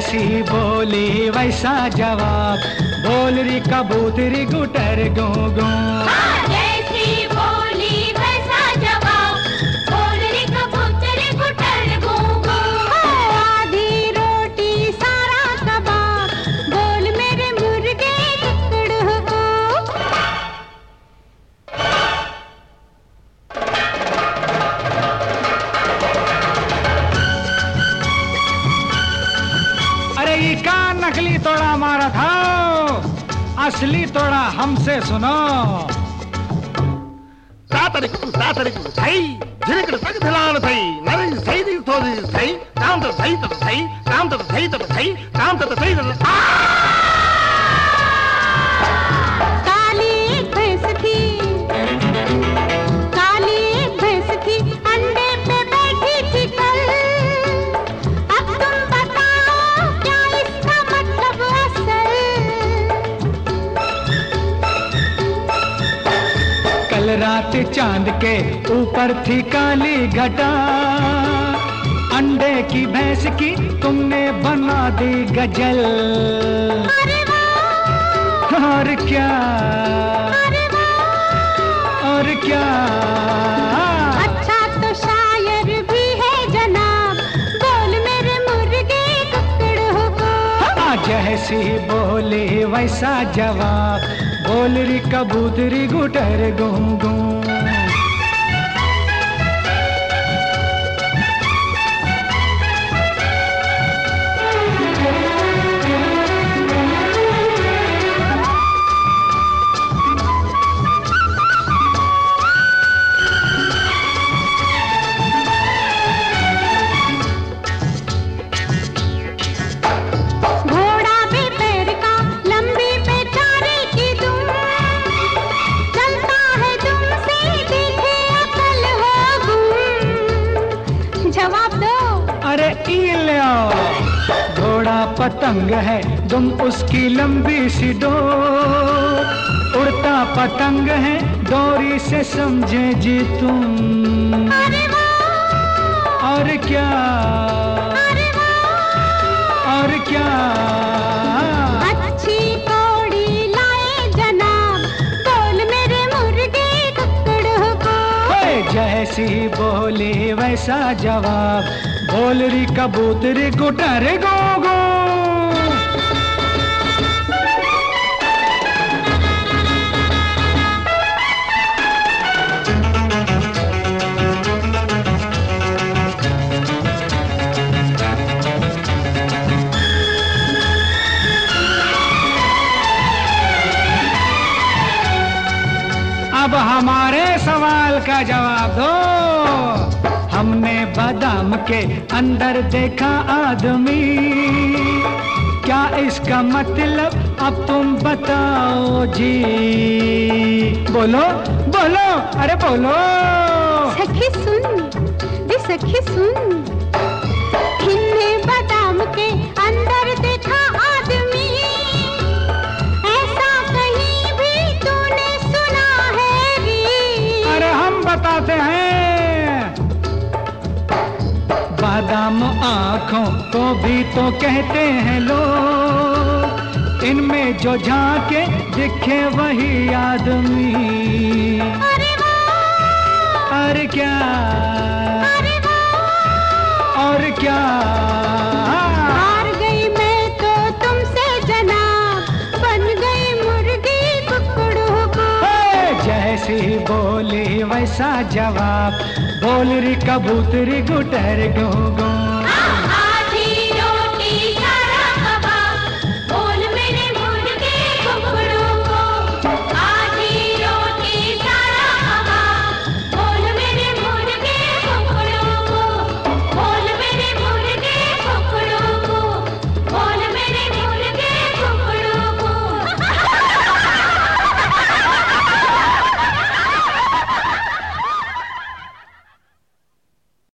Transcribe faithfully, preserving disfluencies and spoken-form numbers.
जैसी बोली वैसा जवाब, बोल री कबूतरी गुटर गो गो। जैसी बोली वैसा जवाब, बोल री कबूतरी गुटर गो गो। आधी रोटी सारा कबाब, बोल मेरे मुर्गे कुकड़ को। अरे ये का नकली तोड़ा मारा था, असली तोड़ा हमसे सुनो। सातरिक सातरिक सही झिरकड़ तक धिलान सही नरी सही दी थोड़ी सही काम तो सही तो सही काम तो सही तो सही काम तो सही तो काली एक भैंस थी, काली एक भैंस थी, अंडे पे बैठी थी कल। अब तुम बताओ क्या इसका मतलब असल। कल रात चांद के ऊपर थी काली घटा, अंडे की भैंस की तुमने बना दी गजल। अरे वाह, और क्या, अरे वाह, और क्या। अच्छा तो शायर भी है जनाब, बोल मेरे मुर्गे कुकड़ को। हाँ, जैसी बोली वैसा जवाब, बोल री कबूतरी गुटर गूं गूं। घोड़ा भी पैर का, लंबी पे चारे की दुम, चलता है दुम से देखे अकल हो गुम। जवाब दो। अरे ई लो, घोड़ा पतंग है, तुम उसकी लंबी सी डोर, उड़ता पतंग है, डोरी से समझे जी तुम। अरे वाह, और क्या, अरे वाह, और क्या। अच्छी कौड़ी लाए जनाब, बोल मेरे मुर्गे कुकड़ को। ओए, जैसी बोली वैसा जवाब, बोल री कबूतरी गुटर गो गो। अब हमारे सवाल का जवाब दो। हमने बादाम के अंदर देखा आदमी, क्या इसका मतलब अब तुम बताओ जी। बोलो बोलो, अरे बोलो। सखी सुन, दे सखी सुन, हमने बादाम के अंदर देखा आदमी, ऐसा कहीं भी तूने सुना है री। अरे हम बताते हैं। बादाम आँखों को भी तो कहते हैं लोग, इनमें जो झांके दिखे वही आदमी। अरे वाह, और क्या, अरे वाह, और क्या। हार गई मैं तो तुमसे जनाब, बन गई मुर्गी कुकड़ों को। हे, जैसी बोली वैसा जवाब, बोल री कबूतरी गुटर गो गो।